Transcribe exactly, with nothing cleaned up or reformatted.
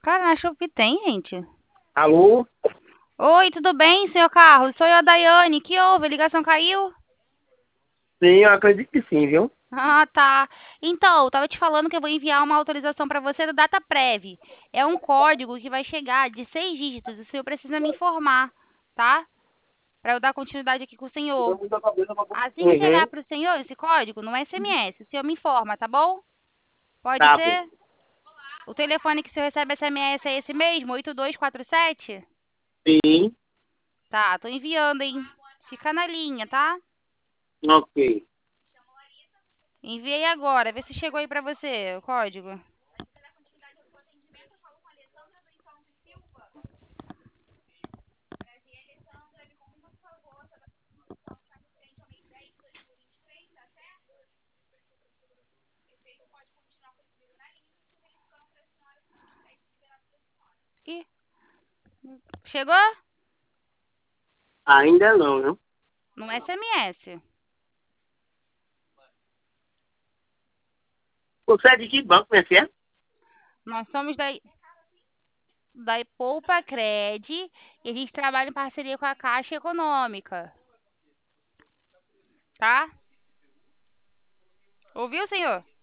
Cara, na Shopee tem, gente. Alô? Oi, tudo bem, senhor Carlos? Sou eu, a Daiane. Que houve? A ligação caiu? Sim, eu acredito que sim, viu? Ah, tá. Então, eu tava te falando que eu vou enviar uma autorização para você do DataPrev. É um código que vai chegar de seis dígitos. O senhor precisa me informar, tá? Para eu dar continuidade aqui com o senhor. Assim que chegar Uhum, para o senhor esse código, no S M S, o senhor me informa, tá bom? Pode tá bom. ser? O telefone que o senhor recebe S M S é esse mesmo, oito dois quatro sete? Sim, Tá, tô enviando, hein? Fica na linha, tá? ok. Enviei agora. Vê se chegou aí pra você o código. Ih, chegou? Ainda não, viu? No S M S. Você é de que banco, minha filha? Nós somos da, da Poupa Cred e a gente trabalha em parceria com a Caixa Econômica, tá? Ouviu, senhor?